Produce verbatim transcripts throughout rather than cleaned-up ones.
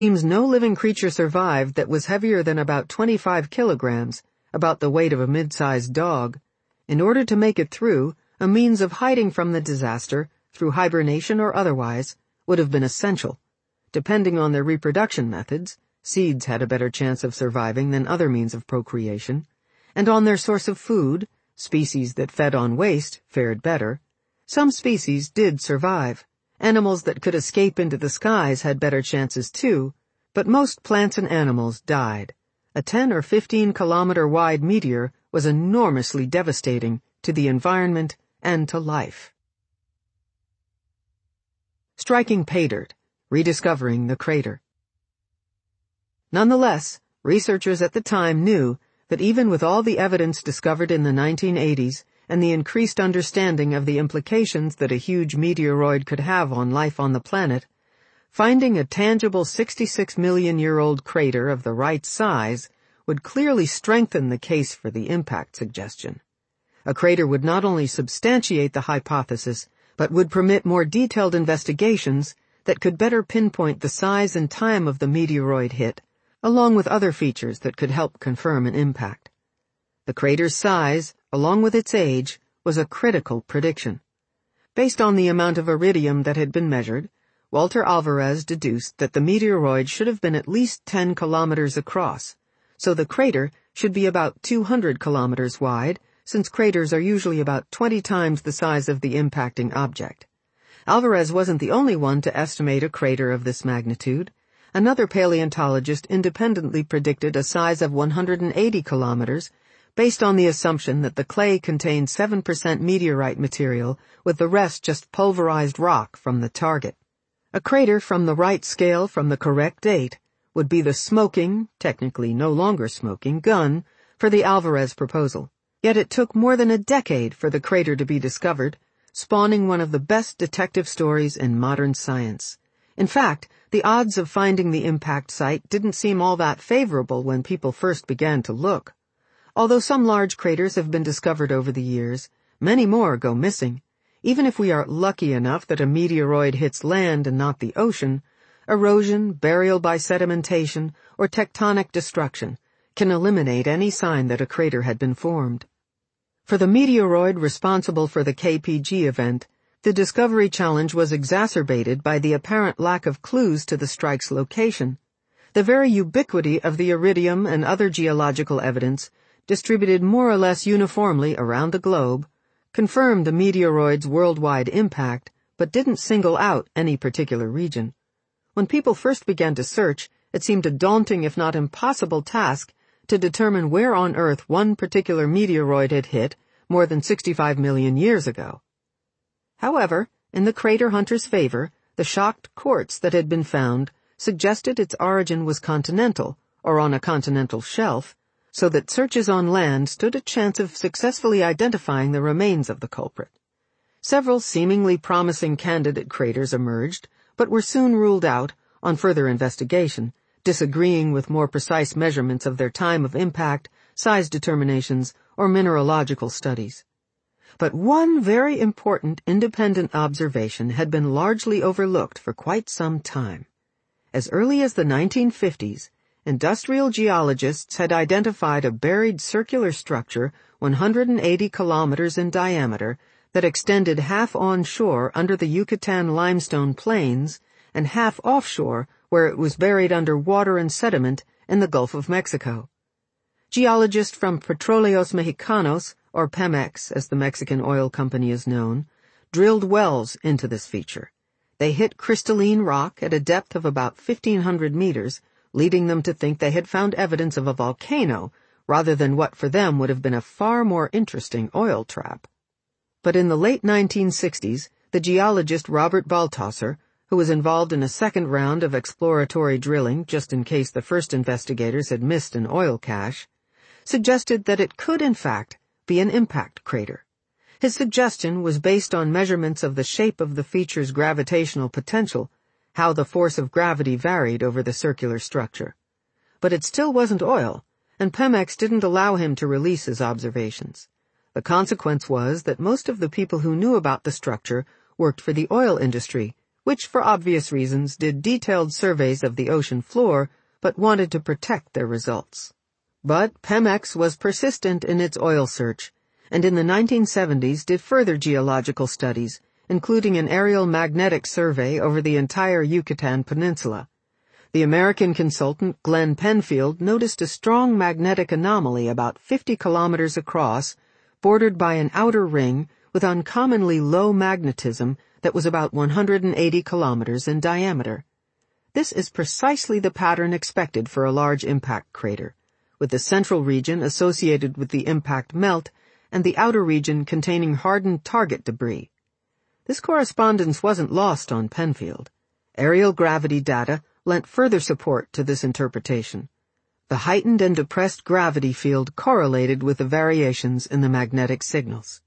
seems no living creature survived that was heavier than about twenty-five kilograms, about the weight of a mid-sized dog. In order to make it through, a means of hiding from the disaster, through hibernation or otherwise, would have been essential. Depending on their reproduction methods, seeds had a better chance of surviving than other means of procreation, and on their source of food, species that fed on waste fared better. Some species did survive. Animals that could escape into the skies had better chances too, but most plants and animals died. A ten or fifteen kilometer wide meteor was enormously devastating to the environment and to life. Striking pay dirt, rediscovering the crater. Nonetheless, researchers at the time knew that even with all the evidence discovered in the nineteen eighties and the increased understanding of the implications that a huge meteoroid could have on life on the planet, finding a tangible sixty-six million year old crater of the right size would clearly strengthen the case for the impact suggestion. A crater would not only substantiate the hypothesis, but would permit more detailed investigations that could better pinpoint the size and time of the meteoroid hit, along with other features that could help confirm an impact. The crater's size, along with its age, was a critical prediction. Based on the amount of iridium that had been measured, Walter Alvarez deduced that the meteoroid should have been at least ten kilometers across, so the crater should be about two hundred kilometers wide, since craters are usually about twenty times the size of the impacting object. Alvarez wasn't the only one to estimate a crater of this magnitude. Another paleontologist independently predicted a size of one hundred eighty kilometers, based on the assumption that the clay contained seven percent meteorite material, with the rest just pulverized rock from the target. A crater from the right scale from the correct date would be the smoking, technically no longer smoking, gun for the Alvarez proposal. Yet it took more than a decade for the crater to be discovered, spawning one of the best detective stories in modern science. In fact, the odds of finding the impact site didn't seem all that favorable when people first began to look. Although some large craters have been discovered over the years, many more go missing. Even if we are lucky enough that a meteoroid hits land and not the ocean, erosion, burial by sedimentation, or tectonic destruction can eliminate any sign that a crater had been formed. For the meteoroid responsible for the K P G event, the discovery challenge was exacerbated by the apparent lack of clues to the strike's location. The very ubiquity of the iridium and other geological evidence, distributed more or less uniformly around the globe, confirmed the meteoroid's worldwide impact, but didn't single out any particular region. When people first began to search, it seemed a daunting if not impossible task to determine where on Earth one particular meteoroid had hit more than sixty-five million years ago. However, in the crater hunter's favor, the shocked quartz that had been found suggested its origin was continental, or on a continental shelf, so that searches on land stood a chance of successfully identifying the remains of the culprit. Several seemingly promising candidate craters emerged, but were soon ruled out, on further investigation, disagreeing with more precise measurements of their time of impact, size determinations, or mineralogical studies. But one very important independent observation had been largely overlooked for quite some time. As early as the nineteen fifties, industrial geologists had identified a buried circular structure one hundred eighty kilometers in diameter that extended half onshore under the Yucatan limestone plains and half offshore where it was buried under water and sediment in the Gulf of Mexico. Geologists from Petróleos Mexicanos, or Pemex as the Mexican oil company is known, drilled wells into this feature. They hit crystalline rock at a depth of about fifteen hundred meters, leading them to think they had found evidence of a volcano, rather than what for them would have been a far more interesting oil trap. But in the late nineteen sixties, the geologist Robert Baltasar, who was involved in a second round of exploratory drilling just in case the first investigators had missed an oil cache, suggested that it could in fact be an impact crater. His suggestion was based on measurements of the shape of the feature's gravitational potential, how the force of gravity varied over the circular structure. But it still wasn't oil, and Pemex didn't allow him to release his observations. The consequence was that most of the people who knew about the structure worked for the oil industry, which for obvious reasons did detailed surveys of the ocean floor but wanted to protect their results. But Pemex was persistent in its oil search, and in the nineteen seventies did further geological studies, including an aerial magnetic survey over the entire Yucatan Peninsula. The American consultant Glenn Penfield noticed a strong magnetic anomaly about fifty kilometers across, bordered by an outer ring with uncommonly low magnetism that was about one hundred eighty kilometers in diameter. This is precisely the pattern expected for a large impact crater, with the central region associated with the impact melt and the outer region containing hardened target debris. This correspondence wasn't lost on Penfield. Aerial gravity data lent further support to this interpretation. The heightened and depressed gravity field correlated with the variations in the magnetic signals.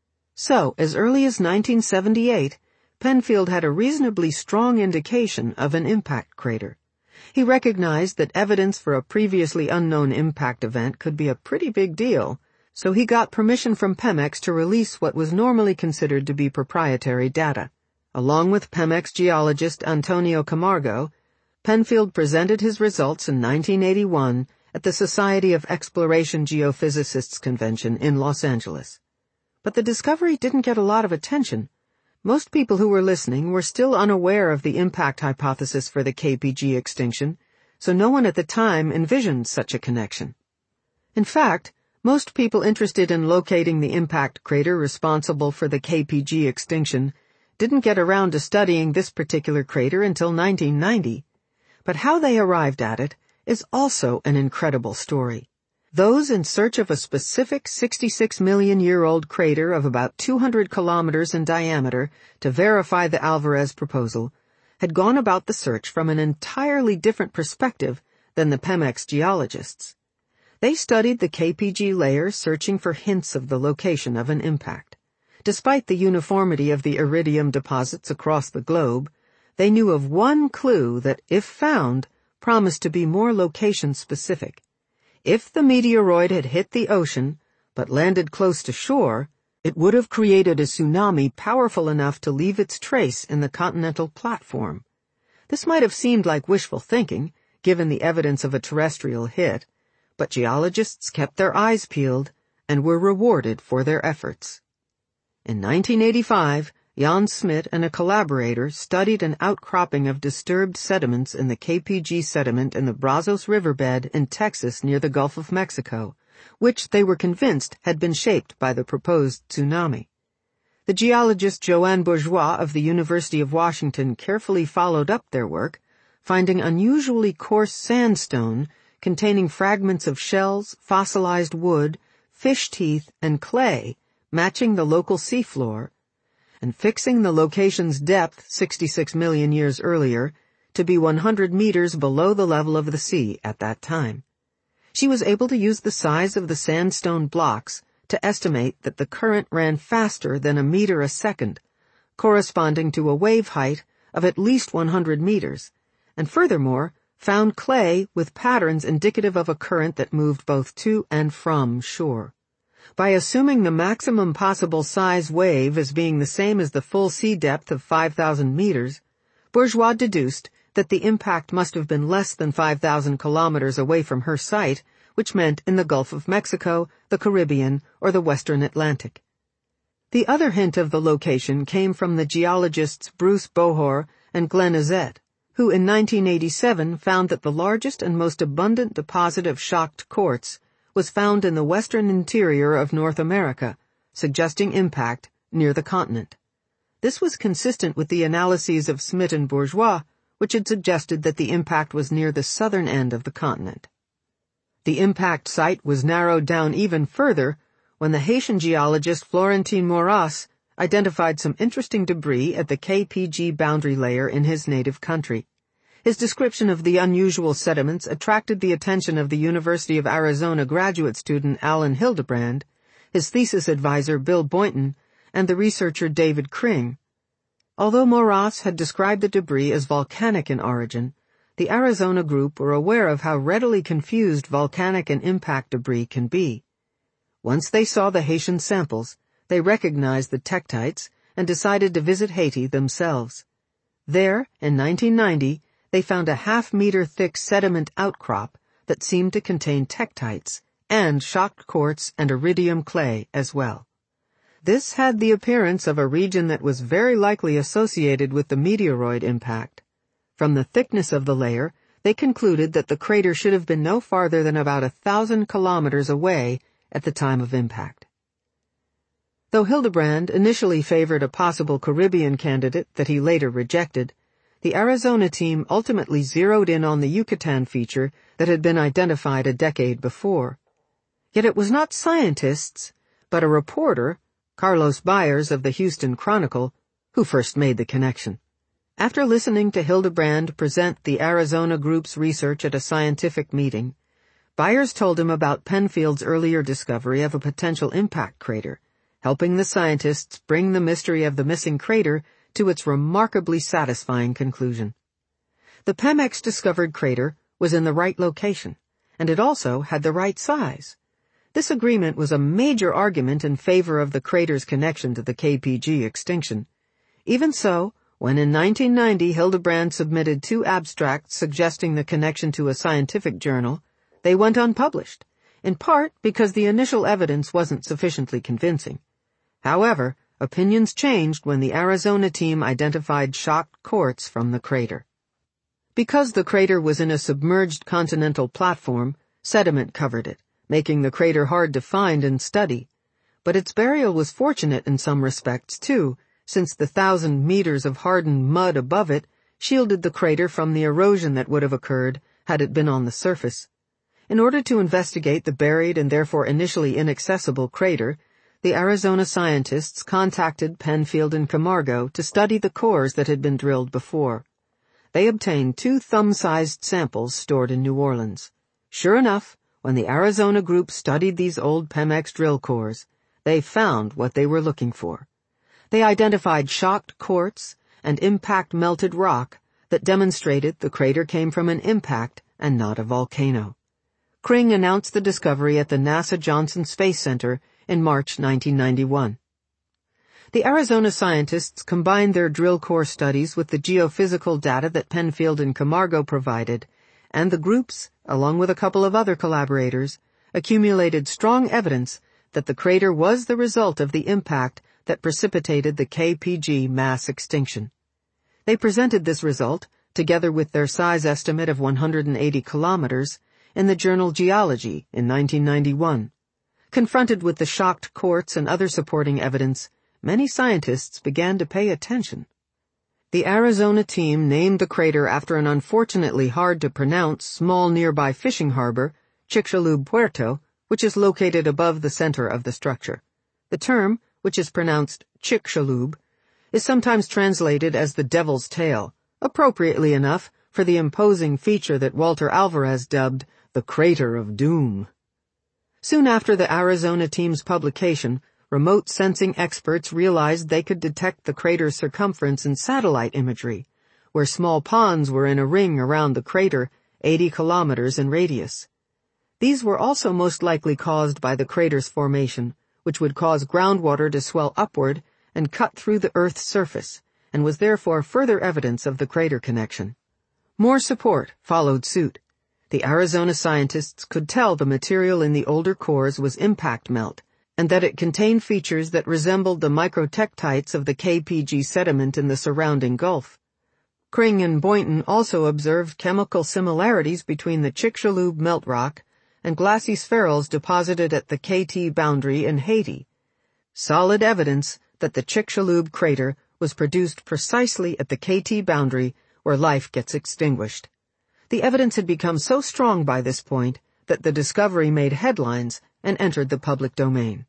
So, as early as nineteen seventy-eight, Penfield had a reasonably strong indication of an impact crater. He recognized that evidence for a previously unknown impact event could be a pretty big deal, so he got permission from Pemex to release what was normally considered to be proprietary data. Along with Pemex geologist Antonio Camargo, Penfield presented his results in nineteen eighty-one at the Society of Exploration Geophysicists Convention in Los Angeles. But the discovery didn't get a lot of attention. Most people who were listening were still unaware of the impact hypothesis for the K P G extinction, so no one at the time envisioned such a connection. In fact, most people interested in locating the impact crater responsible for the K P G extinction didn't get around to studying this particular crater until nineteen ninety. But how they arrived at it is also an incredible story. Those in search of a specific sixty-six million year old crater of about two hundred kilometers in diameter to verify the Alvarez proposal had gone about the search from an entirely different perspective than the Pemex geologists. They studied the K P G layer searching for hints of the location of an impact. Despite the uniformity of the iridium deposits across the globe, they knew of one clue that, if found, promised to be more location-specific. If the meteoroid had hit the ocean, but landed close to shore, it would have created a tsunami powerful enough to leave its trace in the continental platform. This might have seemed like wishful thinking, given the evidence of a terrestrial hit, but geologists kept their eyes peeled and were rewarded for their efforts. In nineteen eighty-five, Jan Smit and a collaborator studied an outcropping of disturbed sediments in the K P G sediment in the Brazos riverbed in Texas near the Gulf of Mexico, which they were convinced had been shaped by the proposed tsunami. The geologist Joanne Bourgeois of the University of Washington carefully followed up their work, finding unusually coarse sandstone containing fragments of shells, fossilized wood, fish teeth, and clay, matching the local seafloor, and fixing the location's depth sixty-six million years earlier to be one hundred meters below the level of the sea at that time. She was able to use the size of the sandstone blocks to estimate that the current ran faster than a meter a second, corresponding to a wave height of at least one hundred meters, and furthermore, found clay with patterns indicative of a current that moved both to and from shore. By assuming the maximum possible size wave as being the same as the full sea depth of five thousand meters, Bourgeois deduced that the impact must have been less than five thousand kilometers away from her site, which meant in the Gulf of Mexico, the Caribbean, or the Western Atlantic. The other hint of the location came from the geologists Bruce Bohor and Glenn Azette, who in nineteen eighty-seven found that the largest and most abundant deposit of shocked quartz was found in the western interior of North America, suggesting impact near the continent. This was consistent with the analyses of Smit and Bourgeois, which had suggested that the impact was near the southern end of the continent. The impact site was narrowed down even further when the Haitian geologist Florentin Maurras identified some interesting debris at the K P G boundary layer in his native country. His description of the unusual sediments attracted the attention of the University of Arizona graduate student Alan Hildebrand, his thesis advisor Bill Boynton, and the researcher David Kring. Although Maurras had described the debris as volcanic in origin, the Arizona group were aware of how readily confused volcanic and impact debris can be. Once they saw the Haitian samples, they recognized the tektites and decided to visit Haiti themselves. There, in nineteen ninety, they found a half-meter-thick sediment outcrop that seemed to contain tektites, and shocked quartz and iridium clay as well. This had the appearance of a region that was very likely associated with the meteoroid impact. From the thickness of the layer, they concluded that the crater should have been no farther than about a thousand kilometers away at the time of impact. Though Hildebrand initially favored a possible Caribbean candidate that he later rejected, the Arizona team ultimately zeroed in on the Yucatan feature that had been identified a decade before. Yet it was not scientists, but a reporter, Carlos Byers of the Houston Chronicle, who first made the connection. After listening to Hildebrand present the Arizona group's research at a scientific meeting, Byers told him about Penfield's earlier discovery of a potential impact crater, helping the scientists bring the mystery of the missing crater to its remarkably satisfying conclusion. The Pemex-discovered crater was in the right location, and it also had the right size. This agreement was a major argument in favor of the crater's connection to the K P G extinction. Even so, when in nineteen ninety Hildebrand submitted two abstracts suggesting the connection to a scientific journal, they went unpublished, in part because the initial evidence wasn't sufficiently convincing. However, opinions changed when the Arizona team identified shocked quartz from the crater. Because the crater was in a submerged continental platform, sediment covered it, making the crater hard to find and study. But its burial was fortunate in some respects, too, since the thousand meters of hardened mud above it shielded the crater from the erosion that would have occurred had it been on the surface. In order to investigate the buried and therefore initially inaccessible crater, the Arizona scientists contacted Penfield and Camargo to study the cores that had been drilled before. They obtained two thumb-sized samples stored in New Orleans. Sure enough, when the Arizona group studied these old Pemex drill cores, they found what they were looking for. They identified shocked quartz and impact-melted rock that demonstrated the crater came from an impact and not a volcano. Kring announced the discovery at the NASA Johnson Space Center in March nineteen ninety-one. The Arizona scientists combined their drill core studies with the geophysical data that Penfield and Camargo provided, and the groups, along with a couple of other collaborators, accumulated strong evidence that the crater was the result of the impact that precipitated the K P G mass extinction. They presented this result, together with their size estimate of one hundred eighty kilometers, in the journal Geology in nineteen ninety-one. Confronted with the shocked quartz and other supporting evidence, many scientists began to pay attention. The Arizona team named the crater after an unfortunately hard-to-pronounce small nearby fishing harbor, Chicxulub Puerto, which is located above the center of the structure. The term, which is pronounced Chicxulub, is sometimes translated as the Devil's Tail, appropriately enough for the imposing feature that Walter Alvarez dubbed the Crater of Doom. Soon after the Arizona team's publication, remote sensing experts realized they could detect the crater's circumference in satellite imagery, where small ponds were in a ring around the crater, eighty kilometers in radius. These were also most likely caused by the crater's formation, which would cause groundwater to swell upward and cut through the Earth's surface, and was therefore further evidence of the crater connection. More support followed suit. The Arizona scientists could tell the material in the older cores was impact melt, and that it contained features that resembled the microtektites of the K P G sediment in the surrounding Gulf. Kring and Boynton also observed chemical similarities between the Chicxulub melt rock and glassy spherules deposited at the K T boundary in Haiti. Solid evidence that the Chicxulub crater was produced precisely at the K T boundary where life gets extinguished. The evidence had become so strong by this point that the discovery made headlines and entered the public domain.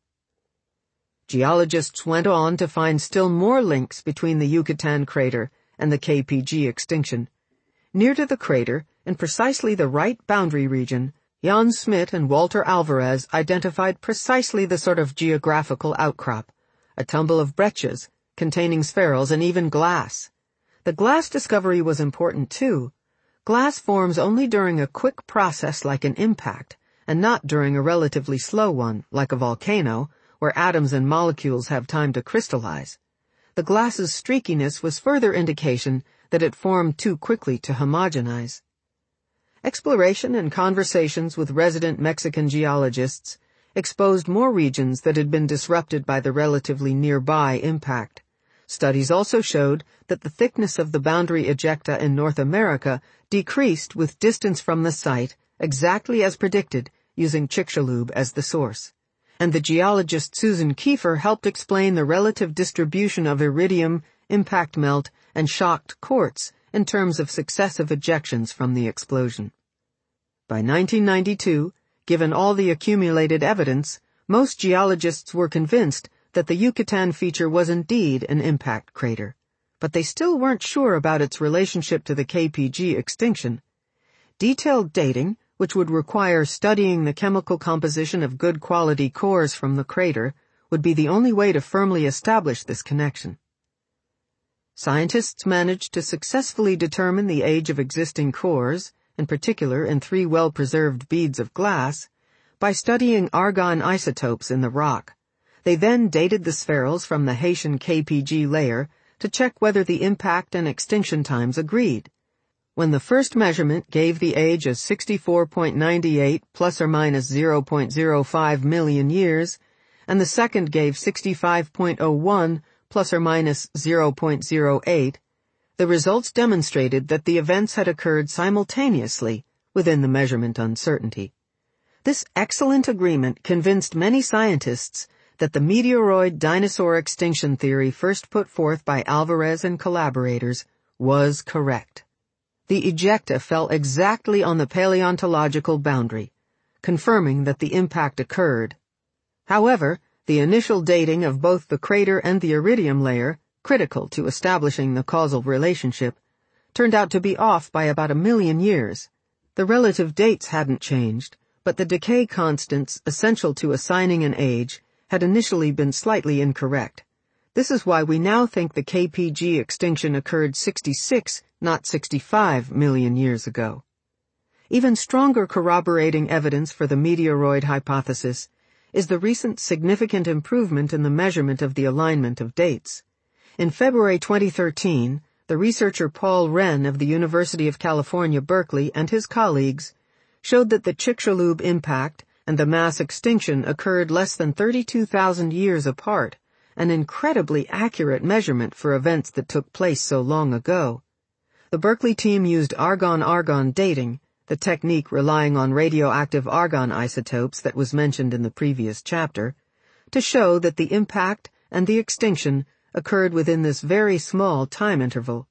Geologists went on to find still more links between the Yucatan crater and the K P G extinction. Near to the crater, in precisely the right boundary region, Jan Smit and Walter Alvarez identified precisely the sort of geographical outcrop, a tumble of breccias containing spherules and even glass. The glass discovery was important too. Glass forms only during a quick process like an impact, and not during a relatively slow one, like a volcano, where atoms and molecules have time to crystallize. The glass's streakiness was further indication that it formed too quickly to homogenize. Exploration and conversations with resident Mexican geologists exposed more regions that had been disrupted by the relatively nearby impact. Studies also showed that the thickness of the boundary ejecta in North America decreased with distance from the site exactly as predicted, using Chicxulub as the source. And the geologist Susan Kiefer helped explain the relative distribution of iridium, impact melt, and shocked quartz in terms of successive ejections from the explosion. By nineteen ninety-two, given all the accumulated evidence, most geologists were convinced that the Yucatan feature was indeed an impact crater, but they still weren't sure about its relationship to the K P G extinction. Detailed dating, which would require studying the chemical composition of good quality cores from the crater, would be the only way to firmly establish this connection. Scientists managed to successfully determine the age of existing cores, in particular in three well-preserved beads of glass, by studying argon isotopes in the rock. They then dated the spherules from the Haitian K P G layer to check whether the impact and extinction times agreed. When the first measurement gave the age as sixty-four point nine eight plus or minus zero point zero five million years, and the second gave sixty-five point zero one plus or minus zero point zero eight, the results demonstrated that the events had occurred simultaneously within the measurement uncertainty. This excellent agreement convinced many scientists that the meteoroid dinosaur extinction theory first put forth by Alvarez and collaborators was correct. The ejecta fell exactly on the paleontological boundary, confirming that the impact occurred. However, the initial dating of both the crater and the iridium layer, critical to establishing the causal relationship, turned out to be off by about a million years. The relative dates hadn't changed, but the decay constants essential to assigning an age had initially been slightly incorrect. This is why we now think the K P G extinction occurred sixty-six, not sixty-five million years ago. Even stronger corroborating evidence for the meteoroid hypothesis is the recent significant improvement in the measurement of the alignment of dates. In February twenty thirteen, the researcher Paul Wren of the University of California, Berkeley, and his colleagues showed that the Chicxulub impact and the mass extinction occurred less than thirty-two thousand years apart, an incredibly accurate measurement for events that took place so long ago. The Berkeley team used argon-argon dating, the technique relying on radioactive argon isotopes that was mentioned in the previous chapter, to show that the impact and the extinction occurred within this very small time interval.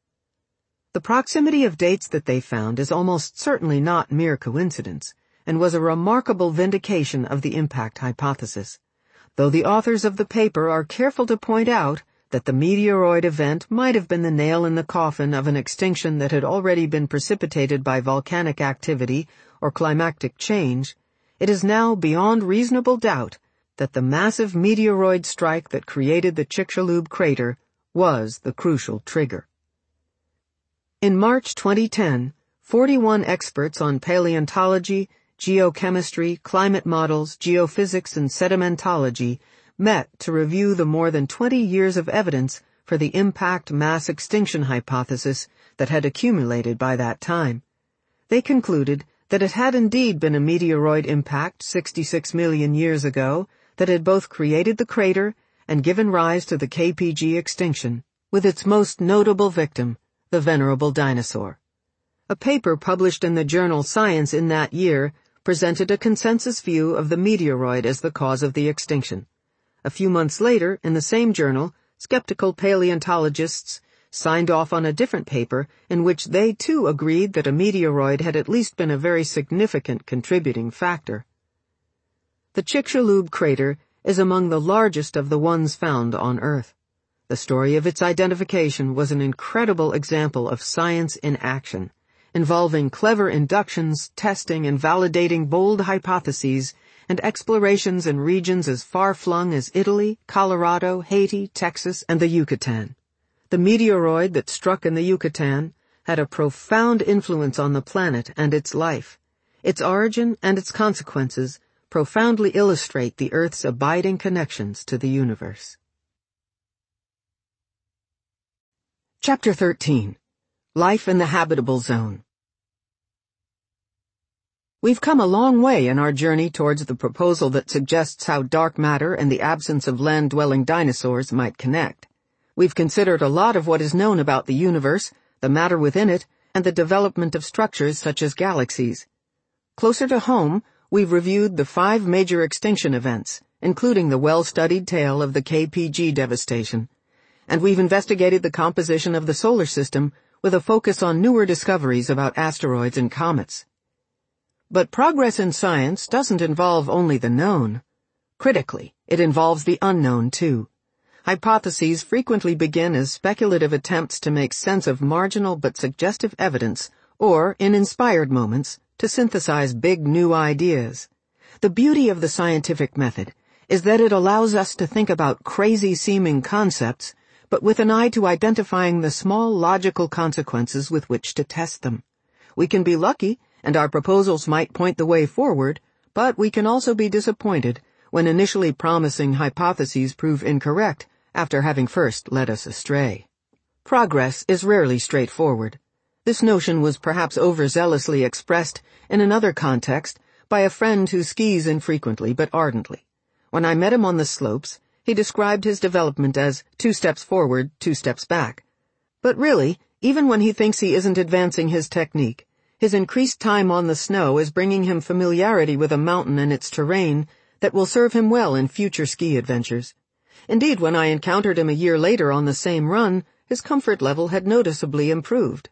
The proximity of dates that they found is almost certainly not mere coincidence, and was a remarkable vindication of the impact hypothesis, though the authors of the paper are careful to point out that the meteoroid event might have been the nail in the coffin of an extinction that had already been precipitated by volcanic activity or climactic change. It is now beyond reasonable doubt that the massive meteoroid strike that created the Chicxulub crater was the crucial trigger. In March twenty ten, forty-one experts on paleontology, geochemistry, climate models, geophysics, and sedimentology met to review the more than twenty years of evidence for the impact mass extinction hypothesis that had accumulated by that time. They concluded that it had indeed been a meteoroid impact sixty-six million years ago that had both created the crater and given rise to the K P G extinction, with its most notable victim, the venerable dinosaur. A paper published in the journal Science in that year presented a consensus view of the meteoroid as the cause of the extinction. A few months later, in the same journal, skeptical paleontologists signed off on a different paper in which they too agreed that a meteoroid had at least been a very significant contributing factor. The Chicxulub crater is among the largest of the ones found on Earth. The story of its identification was an incredible example of science in action, involving clever inductions, testing, and validating bold hypotheses, and explorations in regions as far-flung as Italy, Colorado, Haiti, Texas, and the Yucatan. The meteoroid that struck in the Yucatan had a profound influence on the planet and its life. Its origin and its consequences profoundly illustrate the Earth's abiding connections to the universe. Chapter thirteen. Life in the habitable zone. We've come a long way in our journey towards the proposal that suggests how dark matter and the absence of land-dwelling dinosaurs might connect. We've considered a lot of what is known about the universe, the matter within it, and the development of structures such as galaxies. Closer to home, we've reviewed the five major extinction events, including the well-studied tale of the K P G devastation. And we've investigated the composition of the solar system with a focus on newer discoveries about asteroids and comets. But progress in science doesn't involve only the known. Critically, it involves the unknown too. Hypotheses frequently begin as speculative attempts to make sense of marginal but suggestive evidence, or, in inspired moments, to synthesize big new ideas. The beauty of the scientific method is that it allows us to think about crazy-seeming concepts, but with an eye to identifying the small logical consequences with which to test them. We can be lucky, and our proposals might point the way forward, but we can also be disappointed when initially promising hypotheses prove incorrect after having first led us astray. Progress is rarely straightforward. This notion was perhaps overzealously expressed in another context by a friend who skis infrequently but ardently. When I met him on the slopes, he described his development as two steps forward, two steps back. But really, even when he thinks he isn't advancing his technique, his increased time on the snow is bringing him familiarity with a mountain and its terrain that will serve him well in future ski adventures. Indeed, when I encountered him a year later on the same run, his comfort level had noticeably improved.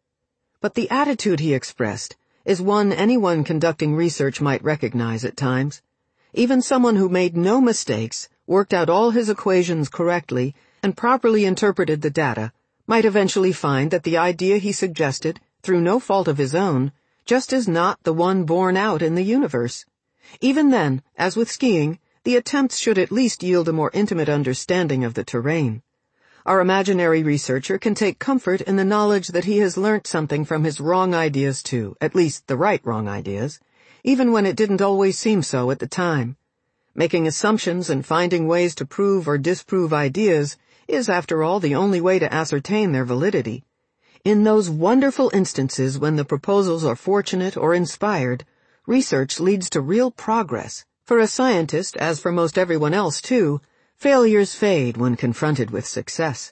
But the attitude he expressed is one anyone conducting research might recognize at times. Even someone who made no mistakes, worked out all his equations correctly, and properly interpreted the data, might eventually find that the idea he suggested, through no fault of his own, just is not the one borne out in the universe. Even then, as with skiing, the attempts should at least yield a more intimate understanding of the terrain. Our imaginary researcher can take comfort in the knowledge that he has learnt something from his wrong ideas too, at least the right wrong ideas, even when it didn't always seem so at the time. Making assumptions and finding ways to prove or disprove ideas is, after all, the only way to ascertain their validity. In those wonderful instances when the proposals are fortunate or inspired, research leads to real progress. For a scientist, as for most everyone else too, failures fade when confronted with success.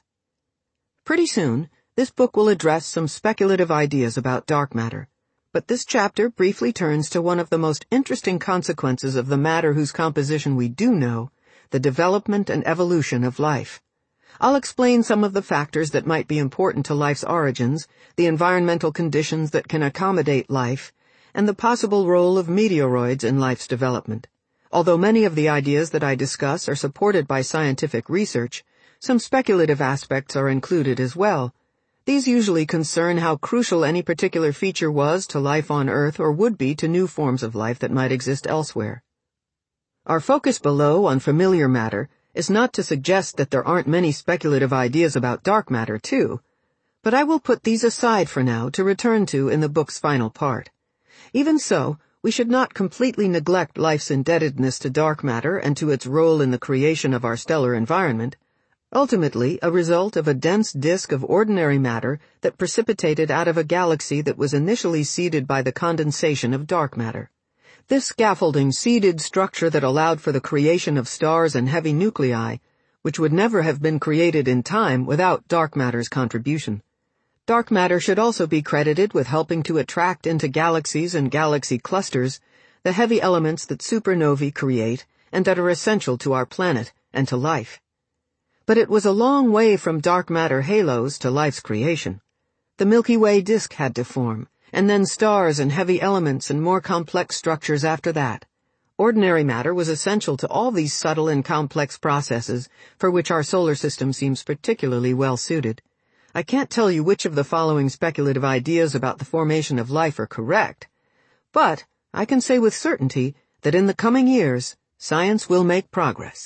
Pretty soon, this book will address some speculative ideas about dark matter, but this chapter briefly turns to one of the most interesting consequences of the matter whose composition we do know, the development and evolution of life. I'll explain some of the factors that might be important to life's origins, the environmental conditions that can accommodate life, and the possible role of meteoroids in life's development. Although many of the ideas that I discuss are supported by scientific research, some speculative aspects are included as well. These usually concern how crucial any particular feature was to life on Earth or would be to new forms of life that might exist elsewhere. Our focus below on familiar matter is not to suggest that there aren't many speculative ideas about dark matter too, but I will put these aside for now to return to in the book's final part. Even so, we should not completely neglect life's indebtedness to dark matter and to its role in the creation of our stellar environment, ultimately a result of a dense disk of ordinary matter that precipitated out of a galaxy that was initially seeded by the condensation of dark matter. This scaffolding seeded structure that allowed for the creation of stars and heavy nuclei, which would never have been created in time without dark matter's contribution. Dark matter should also be credited with helping to attract into galaxies and galaxy clusters the heavy elements that supernovae create and that are essential to our planet and to life. But it was a long way from dark matter halos to life's creation. The Milky Way disk had to form, and then stars and heavy elements and more complex structures after that. Ordinary matter was essential to all these subtle and complex processes for which our solar system seems particularly well suited. I can't tell you which of the following speculative ideas about the formation of life are correct, but I can say with certainty that in the coming years, science will make progress.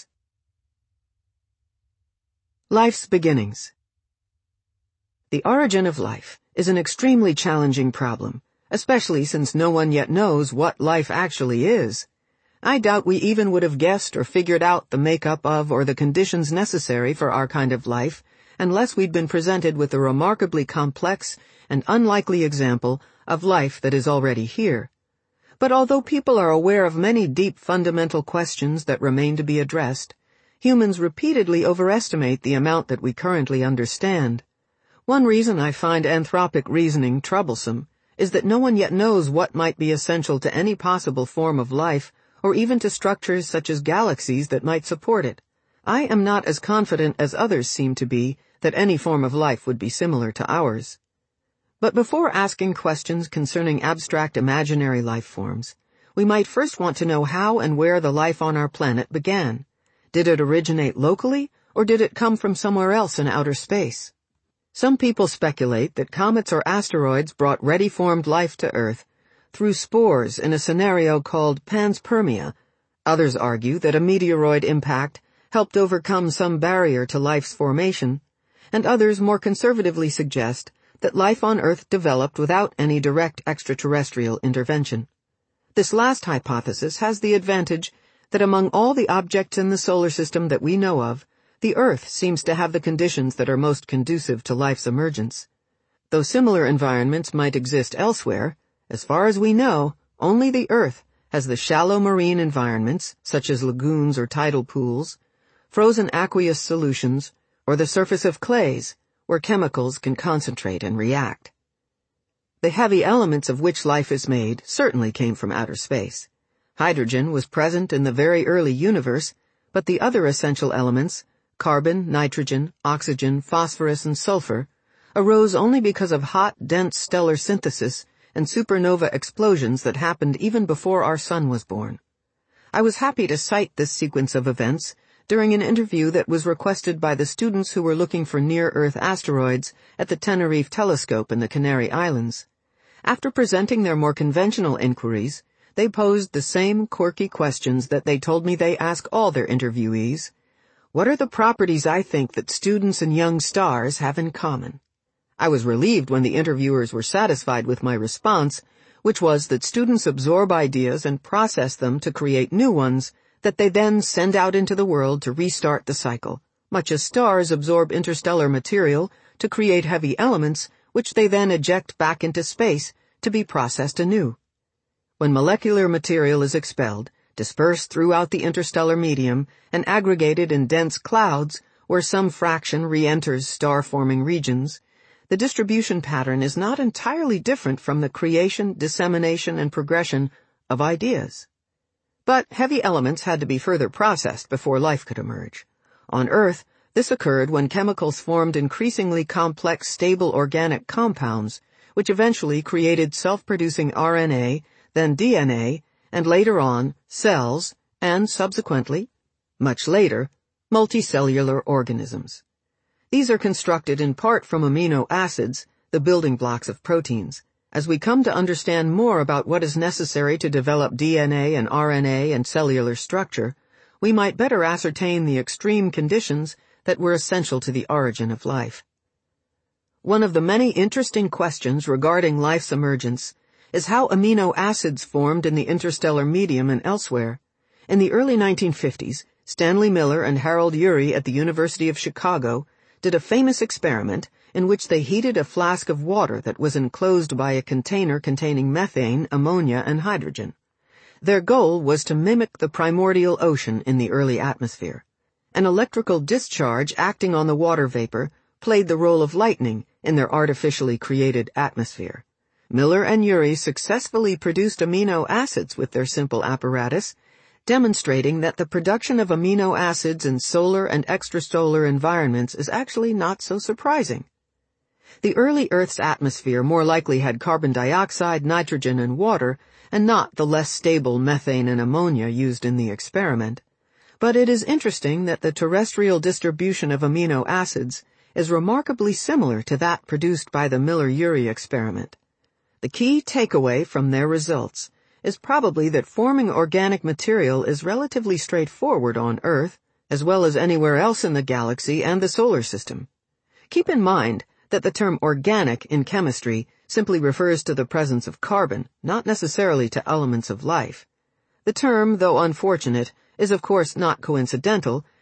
Life's beginnings. The origin of life is an extremely challenging problem, especially since no one yet knows what life actually is. I doubt we even would have guessed or figured out the makeup of or the conditions necessary for our kind of life unless we'd been presented with a remarkably complex and unlikely example of life that is already here. But although people are aware of many deep fundamental questions that remain to be addressed, humans repeatedly overestimate the amount that we currently understand. One reason I find anthropic reasoning troublesome is that no one yet knows what might be essential to any possible form of life, or even to structures such as galaxies that might support it. I am not as confident as others seem to be that any form of life would be similar to ours. But before asking questions concerning abstract imaginary life forms, we might first want to know how and where the life on our planet began. Did it originate locally, or did it come from somewhere else in outer space? Some people speculate that comets or asteroids brought ready-formed life to Earth through spores in a scenario called panspermia. Others argue that a meteoroid impact helped overcome some barrier to life's formation, and others more conservatively suggest that life on Earth developed without any direct extraterrestrial intervention. This last hypothesis has the advantage that among all the objects in the solar system that we know of, the Earth seems to have the conditions that are most conducive to life's emergence. Though similar environments might exist elsewhere, as far as we know, only the Earth has the shallow marine environments, such as lagoons or tidal pools, frozen aqueous solutions, or the surface of clays, where chemicals can concentrate and react. The heavy elements of which life is made certainly came from outer space. Hydrogen was present in the very early universe, but the other essential elements, carbon, nitrogen, oxygen, phosphorus, and sulfur, arose only because of hot, dense stellar synthesis and supernova explosions that happened even before our sun was born. I was happy to cite this sequence of events during an interview that was requested by the students who were looking for near-Earth asteroids at the Tenerife Telescope in the Canary Islands. After presenting their more conventional inquiries, they posed the same quirky questions that they told me they ask all their interviewees. What are the properties I think that students and young stars have in common? I was relieved when the interviewers were satisfied with my response, which was that students absorb ideas and process them to create new ones that they then send out into the world to restart the cycle, much as stars absorb interstellar material to create heavy elements, which they then eject back into space to be processed anew. When molecular material is expelled, dispersed throughout the interstellar medium, and aggregated in dense clouds, where some fraction re-enters star-forming regions, the distribution pattern is not entirely different from the creation, dissemination, and progression of ideas. But heavy elements had to be further processed before life could emerge. On Earth, this occurred when chemicals formed increasingly complex stable organic compounds, which eventually created self-producing R N A, then D N A, and later on, cells, and subsequently, much later, multicellular organisms. These are constructed in part from amino acids, the building blocks of proteins. As we come to understand more about what is necessary to develop D N A and R N A and cellular structure, we might better ascertain the extreme conditions that were essential to the origin of life. One of the many interesting questions regarding life's emergence is how amino acids formed in the interstellar medium and elsewhere. In the early nineteen fifties, Stanley Miller and Harold Urey at the University of Chicago did a famous experiment in which they heated a flask of water that was enclosed by a container containing methane, ammonia, and hydrogen. Their goal was to mimic the primordial ocean in the early atmosphere. An electrical discharge acting on the water vapor played the role of lightning in their artificially created atmosphere. Miller and Urey successfully produced amino acids with their simple apparatus, demonstrating that the production of amino acids in solar and extrasolar environments is actually not so surprising. The early Earth's atmosphere more likely had carbon dioxide, nitrogen, and water, and not the less stable methane and ammonia used in the experiment. But it is interesting that the terrestrial distribution of amino acids is remarkably similar to that produced by the Miller-Urey experiment. The key takeaway from their results is probably that forming organic material is relatively straightforward on Earth, as well as anywhere else in the galaxy and the solar system. Keep in mind that the term organic in chemistry simply refers to the presence of carbon, not necessarily to elements of life. The term, though unfortunate, is of course not coincidental,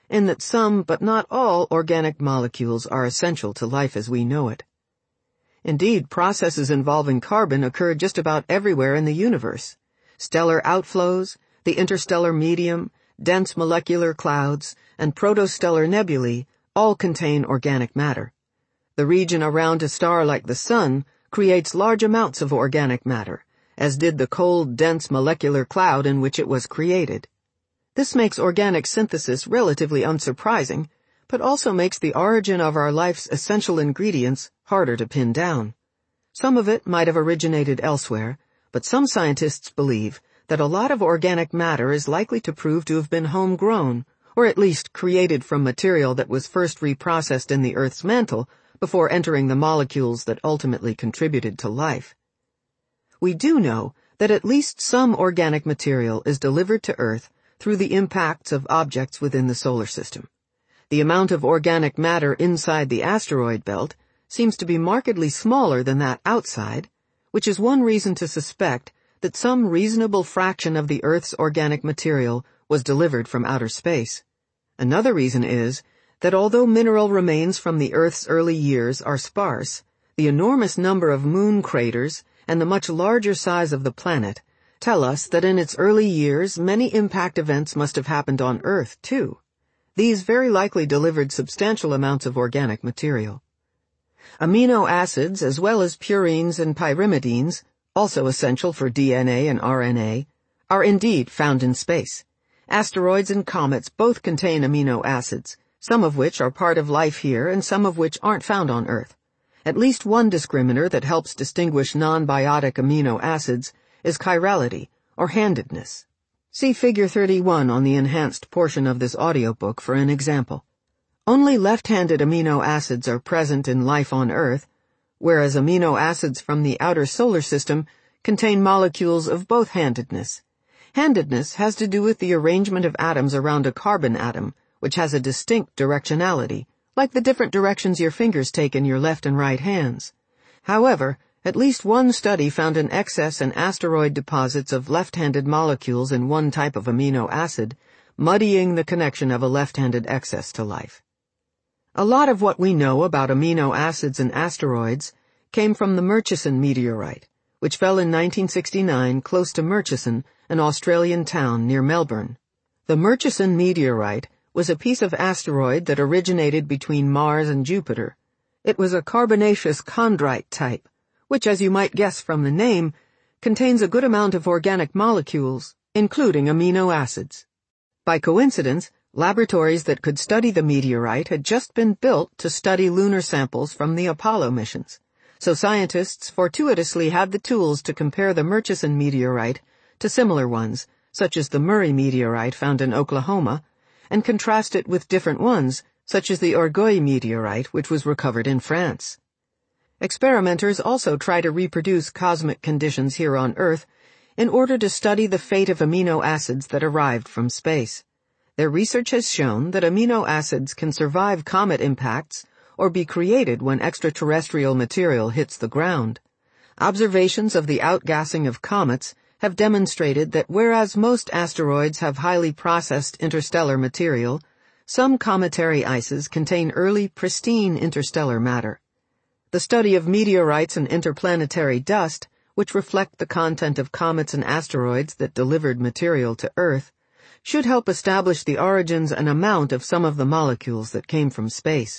in that some, but not all, organic molecules are essential to life as we know it. Indeed, processes involving carbon occur just about everywhere in the universe. Stellar outflows, the interstellar medium, dense molecular clouds, and protostellar nebulae all contain organic matter. The region around a star like the Sun creates large amounts of organic matter, as did the cold, dense molecular cloud in which it was created. This makes organic synthesis relatively unsurprising, but also makes the origin of our life's essential ingredients harder to pin down. Some of it might have originated elsewhere, but some scientists believe that a lot of organic matter is likely to prove to have been homegrown, or at least created from material that was first reprocessed in the Earth's mantle before entering the molecules that ultimately contributed to life. We do know that at least some organic material is delivered to Earth through the impacts of objects within the solar system. The amount of organic matter inside the asteroid belt seems to be markedly smaller than that outside, which is one reason to suspect that some reasonable fraction of the Earth's organic material was delivered from outer space. Another reason is that although mineral remains from the Earth's early years are sparse, the enormous number of moon craters and the much larger size of the planet tell us that in its early years many impact events must have happened on Earth, too. These very likely delivered substantial amounts of organic material. Amino acids, as well as purines and pyrimidines, also essential for D N A and R N A, are indeed found in space. Asteroids and comets both contain amino acids, some of which are part of life here and some of which aren't found on Earth. At least one discriminator that helps distinguish non-biotic amino acids is chirality, or handedness. See Figure thirty-one on the enhanced portion of this audiobook for an example. Only left-handed amino acids are present in life on Earth, whereas amino acids from the outer solar system contain molecules of both handedness. Handedness has to do with the arrangement of atoms around a carbon atom, which has a distinct directionality, like the different directions your fingers take in your left and right hands. However, at least one study found an excess in asteroid deposits of left-handed molecules in one type of amino acid, muddying the connection of a left-handed excess to life. A lot of what we know about amino acids and asteroids came from the Murchison meteorite, which fell in nineteen sixty-nine close to Murchison, an Australian town near Melbourne. The Murchison meteorite was a piece of asteroid that originated between Mars and Jupiter. It was a carbonaceous chondrite type, which, as you might guess from the name, contains a good amount of organic molecules, including amino acids. By coincidence, laboratories that could study the meteorite had just been built to study lunar samples from the Apollo missions, so scientists fortuitously had the tools to compare the Murchison meteorite to similar ones, such as the Murray meteorite found in Oklahoma, and contrast it with different ones, such as the Orgueil meteorite, which was recovered in France. Experimenters also try to reproduce cosmic conditions here on Earth in order to study the fate of amino acids that arrived from space. Their research has shown that amino acids can survive comet impacts or be created when extraterrestrial material hits the ground. Observations of the outgassing of comets have demonstrated that whereas most asteroids have highly processed interstellar material, some cometary ices contain early pristine interstellar matter. The study of meteorites and interplanetary dust, which reflect the content of comets and asteroids that delivered material to Earth, should help establish the origins and amount of some of the molecules that came from space.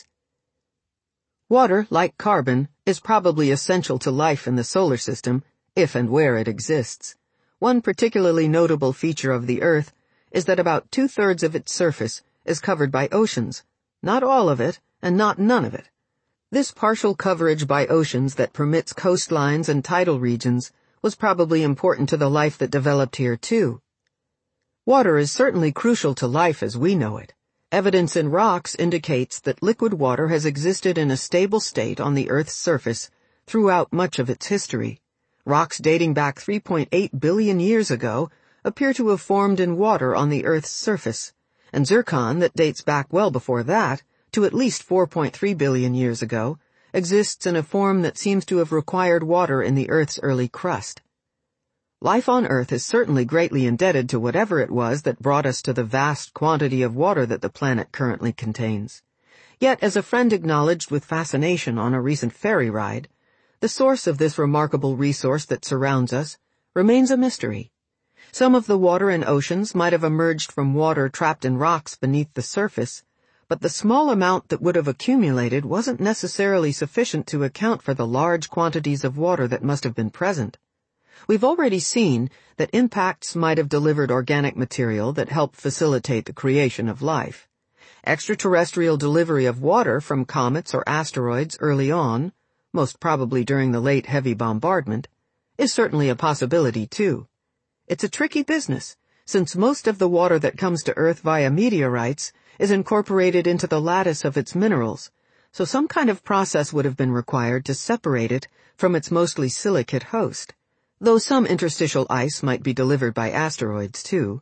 Water, like carbon, is probably essential to life in the solar system, if and where it exists. One particularly notable feature of the Earth is that about two-thirds of its surface is covered by oceans, not all of it, and not none of it. This partial coverage by oceans that permits coastlines and tidal regions was probably important to the life that developed here, too. Water is certainly crucial to life as we know it. Evidence in rocks indicates that liquid water has existed in a stable state on the Earth's surface throughout much of its history. Rocks dating back three point eight billion years ago appear to have formed in water on the Earth's surface, and zircon that dates back well before that, to at least four point three billion years ago, exists in a form that seems to have required water in the Earth's early crust. Life on Earth is certainly greatly indebted to whatever it was that brought us to the vast quantity of water that the planet currently contains. Yet, as a friend acknowledged with fascination on a recent ferry ride, the source of this remarkable resource that surrounds us remains a mystery. Some of the water in oceans might have emerged from water trapped in rocks beneath the surface, but the small amount that would have accumulated wasn't necessarily sufficient to account for the large quantities of water that must have been present. We've already seen that impacts might have delivered organic material that helped facilitate the creation of life. Extraterrestrial delivery of water from comets or asteroids early on, most probably during the late heavy bombardment, is certainly a possibility too. It's a tricky business, since most of the water that comes to Earth via meteorites is incorporated into the lattice of its minerals, so some kind of process would have been required to separate it from its mostly silicate host, though some interstitial ice might be delivered by asteroids too.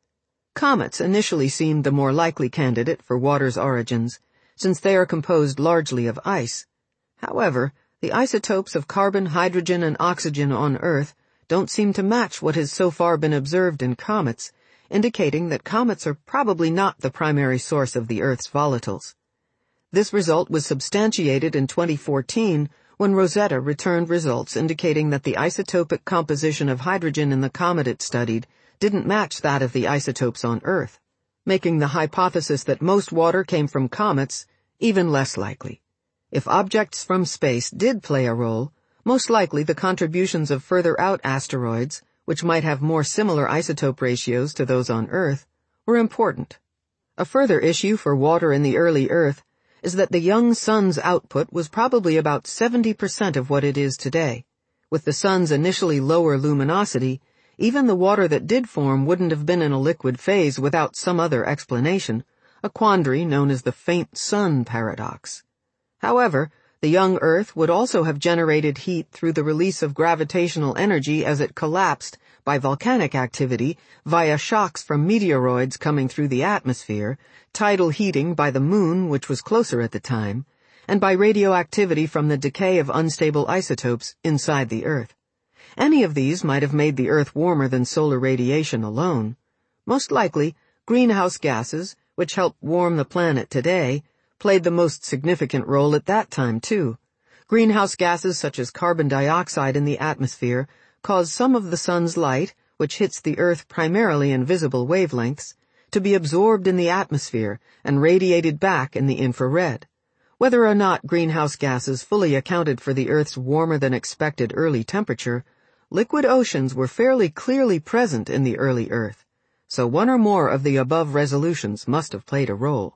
Comets initially seemed the more likely candidate for water's origins, since they are composed largely of ice. However, the isotopes of carbon, hydrogen, and oxygen on Earth don't seem to match what has so far been observed in comets, indicating that comets are probably not the primary source of the Earth's volatiles. This result was substantiated in twenty fourteen when Rosetta returned results indicating that the isotopic composition of hydrogen in the comet it studied didn't match that of the isotopes on Earth, making the hypothesis that most water came from comets even less likely. If objects from space did play a role, most likely the contributions of further out asteroids, which might have more similar isotope ratios to those on Earth, were important. A further issue for water in the early Earth is that the young sun's output was probably about seventy percent of what it is today. With the sun's initially lower luminosity, even the water that did form wouldn't have been in a liquid phase without some other explanation, a quandary known as the faint sun paradox. However, the young Earth would also have generated heat through the release of gravitational energy as it collapsed by volcanic activity via shocks from meteoroids coming through the atmosphere, tidal heating by the moon, which was closer at the time, and by radioactivity from the decay of unstable isotopes inside the Earth. Any of these might have made the Earth warmer than solar radiation alone. Most likely, greenhouse gases, which help warm the planet today, played the most significant role at that time, too. Greenhouse gases such as carbon dioxide in the atmosphere cause some of the sun's light, which hits the Earth primarily in visible wavelengths, to be absorbed in the atmosphere and radiated back in the infrared. Whether or not greenhouse gases fully accounted for the Earth's warmer-than-expected early temperature, liquid oceans were fairly clearly present in the early Earth, so one or more of the above resolutions must have played a role.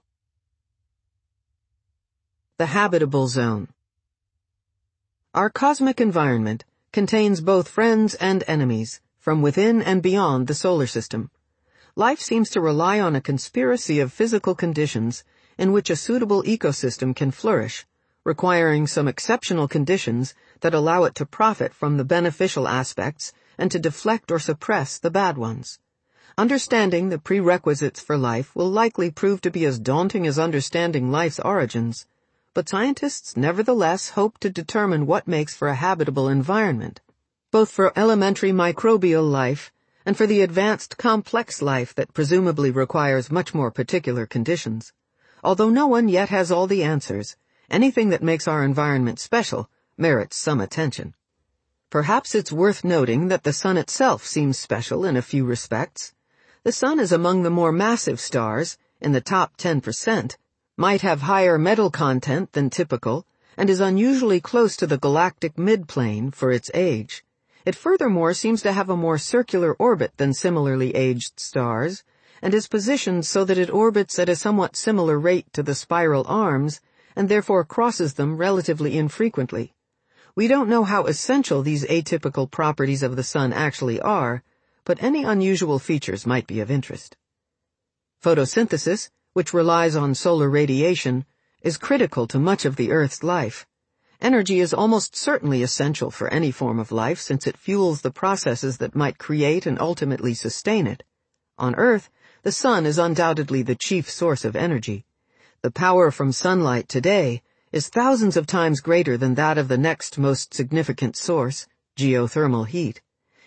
The habitable zone. Our cosmic environment contains both friends and enemies, from within and beyond the solar system. Life seems to rely on a conspiracy of physical conditions in which a suitable ecosystem can flourish, requiring some exceptional conditions that allow it to profit from the beneficial aspects and to deflect or suppress the bad ones. Understanding the prerequisites for life will likely prove to be as daunting as understanding life's origins, but scientists nevertheless hope to determine what makes for a habitable environment, both for elementary microbial life and for the advanced complex life that presumably requires much more particular conditions. Although no one yet has all the answers, anything that makes our environment special merits some attention. Perhaps it's worth noting that the sun itself seems special in a few respects. The sun is among the more massive stars, in the top ten percent, might have higher metal content than typical, and is unusually close to the galactic midplane for its age. It furthermore seems to have a more circular orbit than similarly aged stars, and is positioned so that it orbits at a somewhat similar rate to the spiral arms, and therefore crosses them relatively infrequently. We don't know how essential these atypical properties of the sun actually are, but any unusual features might be of interest. Photosynthesis, which relies on solar radiation, is critical to much of the Earth's life. Energy is almost certainly essential for any form of life since it fuels the processes that might create and ultimately sustain it. On Earth, the sun is undoubtedly the chief source of energy. The power from sunlight today is thousands of times greater than that of the next most significant source, geothermal heat.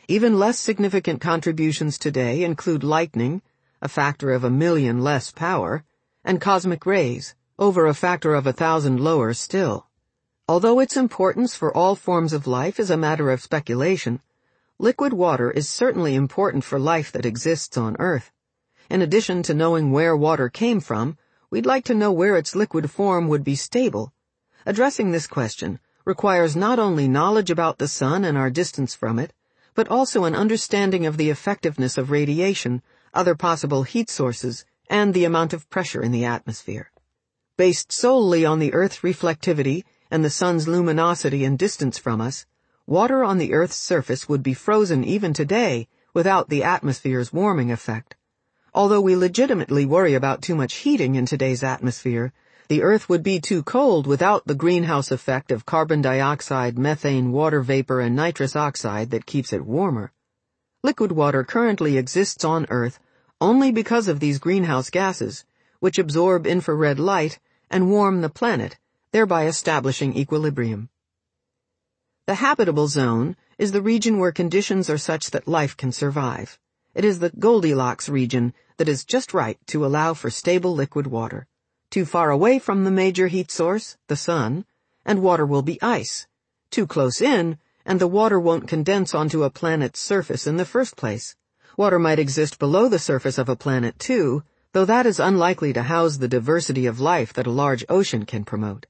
Even less significant contributions today include lightning, a factor of a million less power, and cosmic rays, over a factor of a thousand lower still. Although its importance for all forms of life is a matter of speculation, liquid water is certainly important for life that exists on Earth. In addition to knowing where water came from, we'd like to know where its liquid form would be stable. Addressing this question requires not only knowledge about the sun and our distance from it, but also an understanding of the effectiveness of radiation, other possible heat sources, and the amount of pressure in the atmosphere. Based solely on the Earth's reflectivity and the sun's luminosity and distance from us, water on the Earth's surface would be frozen even today without the atmosphere's warming effect. Although we legitimately worry about too much heating in today's atmosphere, the Earth would be too cold without the greenhouse effect of carbon dioxide, methane, water vapor, and nitrous oxide that keeps it warmer. Liquid water currently exists on Earth only because of these greenhouse gases, which absorb infrared light and warm the planet, thereby establishing equilibrium. The habitable zone is the region where conditions are such that life can survive. It is the Goldilocks region that is just right to allow for stable liquid water. Too far away from the major heat source, the sun, and water will be ice. Too close in, and the water won't condense onto a planet's surface in the first place. Water might exist below the surface of a planet too, though that is unlikely to house the diversity of life that a large ocean can promote.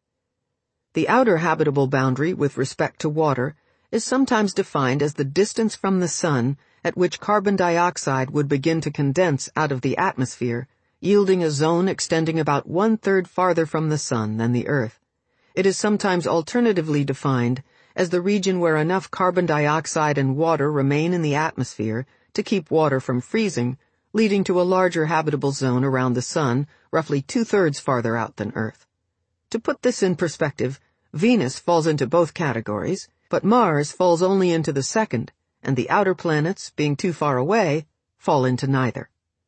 The outer habitable boundary with respect to water is sometimes defined as the distance from the sun at which carbon dioxide would begin to condense out of the atmosphere, yielding a zone extending about one-third farther from the sun than the Earth. It is sometimes alternatively defined as the region where enough carbon dioxide and water remain in the atmosphere to keep water from freezing, leading to a larger habitable zone around the sun, roughly two-thirds farther out than Earth. To put this in perspective, Venus falls into both categories, but Mars falls only into the second, and the outer planets, being too far away, fall into neither.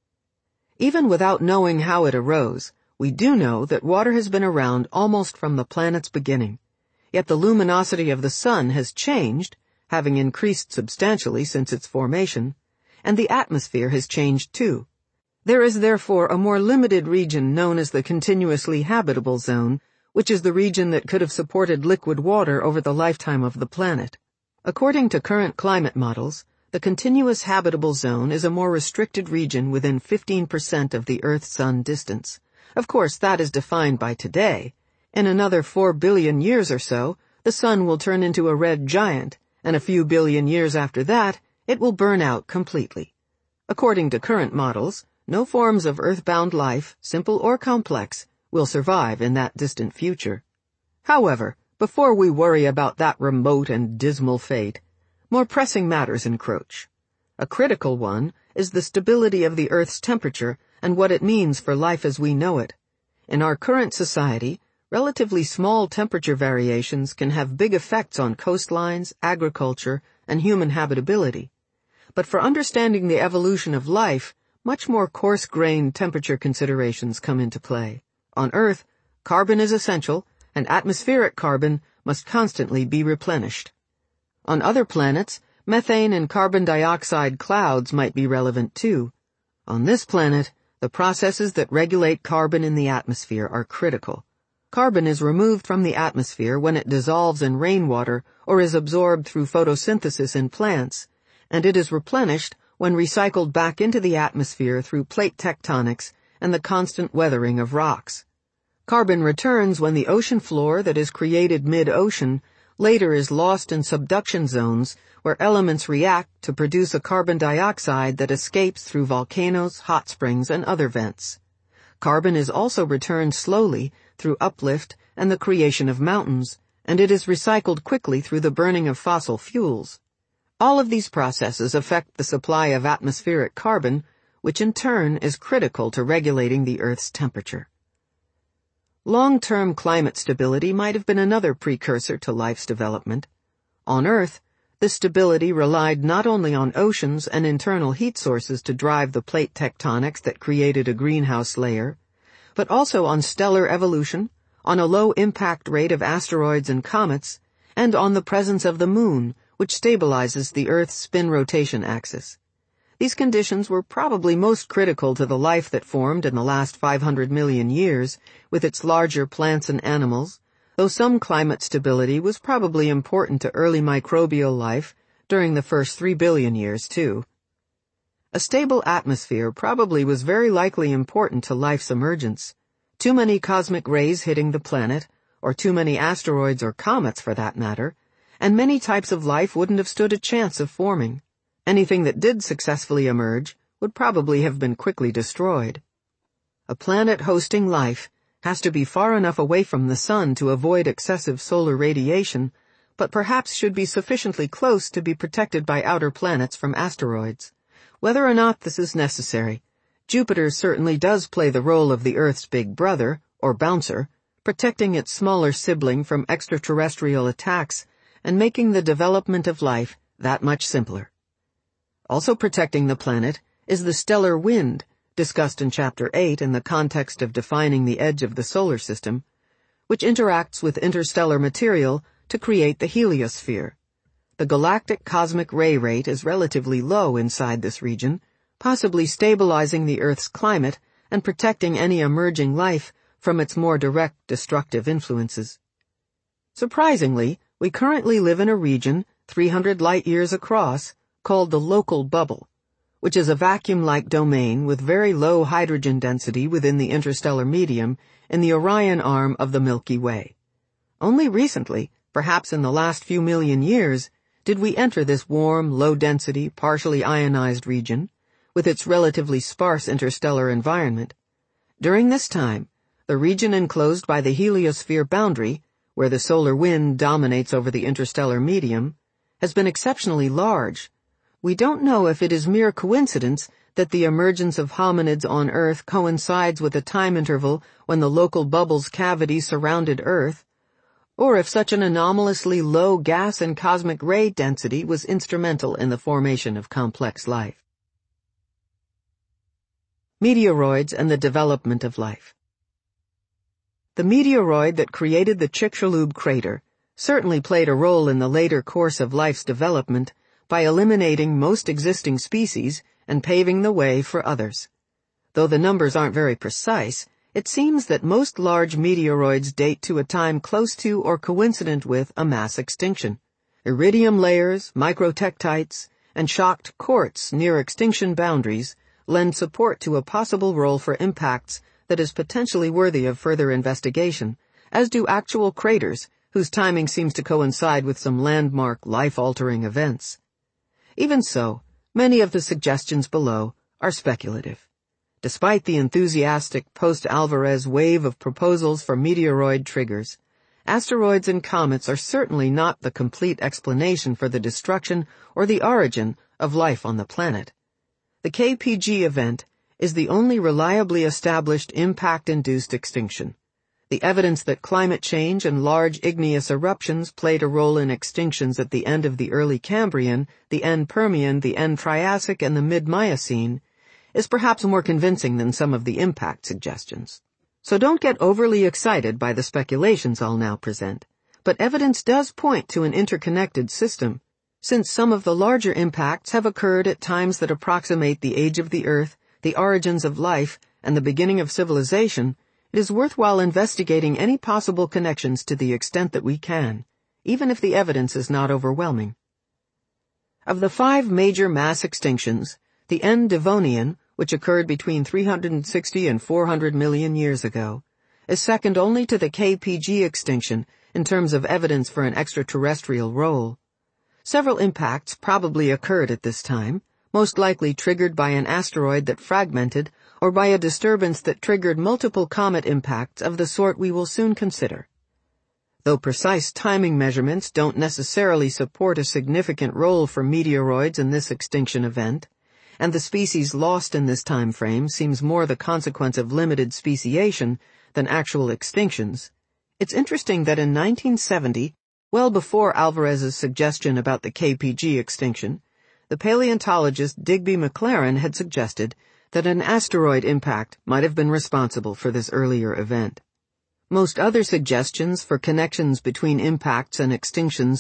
Even without knowing how it arose, we do know that water has been around almost from the planet's beginning. Yet the luminosity of the sun has changed, having increased substantially since its formation, and the atmosphere has changed too. There is therefore a more limited region known as the continuously habitable zone, which is the region that could have supported liquid water over the lifetime of the planet. According to current climate models, the continuous habitable zone is a more restricted region within fifteen percent of the Earth-Sun distance. Of course, that is defined by today. In another four billion years or so, the sun will turn into a red giant, and a few billion years after that, it will burn out completely. According to current models, no forms of earthbound life, simple or complex, will survive in that distant future. However, before we worry about that remote and dismal fate, more pressing matters encroach. A critical one is the stability of the Earth's temperature and what it means for life as we know it. In our current society, relatively small temperature variations can have big effects on coastlines, agriculture, and human habitability. But for understanding the evolution of life, much more coarse-grained temperature considerations come into play. On Earth, carbon is essential, and atmospheric carbon must constantly be replenished. On other planets, methane and carbon dioxide clouds might be relevant too. On this planet, the processes that regulate carbon in the atmosphere are critical. Carbon is removed from the atmosphere when it dissolves in rainwater or is absorbed through photosynthesis in plants, and it is replenished when recycled back into the atmosphere through plate tectonics and the constant weathering of rocks. Carbon returns when the ocean floor that is created mid-ocean later is lost in subduction zones where elements react to produce a carbon dioxide that escapes through volcanoes, hot springs, and other vents. Carbon is also returned slowly through uplift and the creation of mountains, and it is recycled quickly through the burning of fossil fuels. All of these processes affect the supply of atmospheric carbon, which in turn is critical to regulating the Earth's temperature. Long-term climate stability might have been another precursor to life's development. On Earth, this stability relied not only on oceans and internal heat sources to drive the plate tectonics that created a greenhouse layer, but also on stellar evolution, on a low impact rate of asteroids and comets, and on the presence of the moon, which stabilizes the Earth's spin-rotation axis. These conditions were probably most critical to the life that formed in the last five hundred million years, with its larger plants and animals, though some climate stability was probably important to early microbial life during the first three billion years, too. A stable atmosphere probably was very likely important to life's emergence. Too many cosmic rays hitting the planet, or too many asteroids or comets for that matter, and many types of life wouldn't have stood a chance of forming. Anything that did successfully emerge would probably have been quickly destroyed. A planet hosting life has to be far enough away from the sun to avoid excessive solar radiation, but perhaps should be sufficiently close to be protected by outer planets from asteroids. Whether or not this is necessary, Jupiter certainly does play the role of the Earth's big brother, or bouncer, protecting its smaller sibling from extraterrestrial attacks and making the development of life that much simpler. Also protecting the planet is the stellar wind, discussed in Chapter eight in the context of defining the edge of the solar system, which interacts with interstellar material to create the heliosphere. The galactic cosmic ray rate is relatively low inside this region, possibly stabilizing the Earth's climate and protecting any emerging life from its more direct destructive influences. Surprisingly, we currently live in a region three hundred light-years across called the local bubble, which is a vacuum-like domain with very low hydrogen density within the interstellar medium in the Orion arm of the Milky Way. Only recently, perhaps in the last few million years, did we enter this warm, low-density, partially ionized region, with its relatively sparse interstellar environment. During this time, the region enclosed by the heliosphere boundary, where the solar wind dominates over the interstellar medium, has been exceptionally large. We don't know if it is mere coincidence that the emergence of hominids on Earth coincides with a time interval when the local bubble's cavity surrounded Earth, or if such an anomalously low gas and cosmic ray density was instrumental in the formation of complex life. Meteoroids and the development of life. The meteoroid that created the Chicxulub crater certainly played a role in the later course of life's development by eliminating most existing species and paving the way for others. Though the numbers aren't very precise, it seems that most large meteoroids date to a time close to or coincident with a mass extinction. Iridium layers, microtektites, and shocked quartz near extinction boundaries lend support to a possible role for impacts that is potentially worthy of further investigation, as do actual craters whose timing seems to coincide with some landmark life-altering events. Even so, many of the suggestions below are speculative. Despite the enthusiastic post-Alvarez wave of proposals for meteoroid triggers, asteroids and comets are certainly not the complete explanation for the destruction or the origin of life on the planet. The K P G event is the only reliably established impact-induced extinction. The evidence that climate change and large igneous eruptions played a role in extinctions at the end of the early Cambrian, the end Permian, the end Triassic, and the mid-Miocene is perhaps more convincing than some of the impact suggestions. So don't get overly excited by the speculations I'll now present, but evidence does point to an interconnected system, since some of the larger impacts have occurred at times that approximate the age of the Earth, the origins of life, and the beginning of civilization. It is worthwhile investigating any possible connections to the extent that we can, even if the evidence is not overwhelming. Of the five major mass extinctions, the end Devonian, which occurred between three hundred sixty and four hundred million years ago, is second only to the K P G extinction in terms of evidence for an extraterrestrial role. Several impacts probably occurred at this time, most likely triggered by an asteroid that fragmented or by a disturbance that triggered multiple comet impacts of the sort we will soon consider. Though precise timing measurements don't necessarily support a significant role for meteoroids in this extinction event, and the species lost in this time frame seems more the consequence of limited speciation than actual extinctions, it's interesting that in nineteen seventy, well before Alvarez's suggestion about the K P G extinction, the paleontologist Digby McLaren had suggested that an asteroid impact might have been responsible for this earlier event. Most other suggestions for connections between impacts and extinctions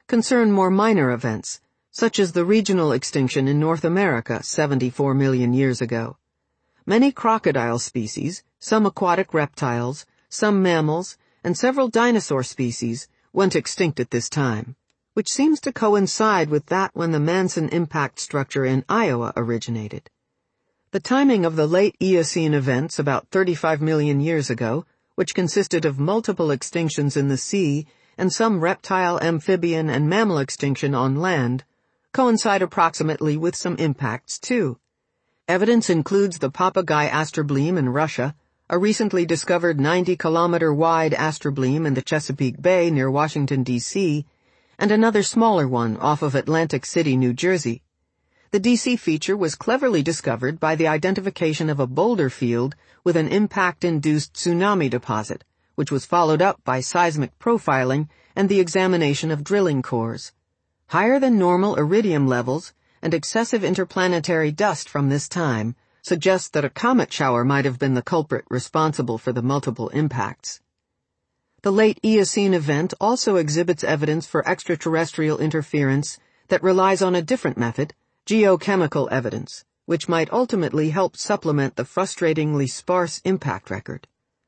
concern more minor events, such as the regional extinction in North America seventy-four million years ago. Many crocodile species, some aquatic reptiles, some mammals, and several dinosaur species went extinct at this time, which seems to coincide with that when the Manson impact structure in Iowa originated. The timing of the late Eocene events about thirty-five million years ago, which consisted of multiple extinctions in the sea and some reptile, amphibian, and mammal extinction on land, coincide approximately with some impacts too. Evidence includes the Papagai astrobleem in Russia, a recently discovered ninety kilometer wide astrobleem in the Chesapeake Bay near Washington, D C, and another smaller one off of Atlantic City, New Jersey. The D C feature was cleverly discovered by the identification of a boulder field with an impact-induced tsunami deposit, which was followed up by seismic profiling and the examination of drilling cores. Higher than normal iridium levels and excessive interplanetary dust from this time suggest that a comet shower might have been the culprit responsible for the multiple impacts. The late Eocene event also exhibits evidence for extraterrestrial interference that relies on a different method, geochemical evidence, which might ultimately help supplement the frustratingly sparse impact record.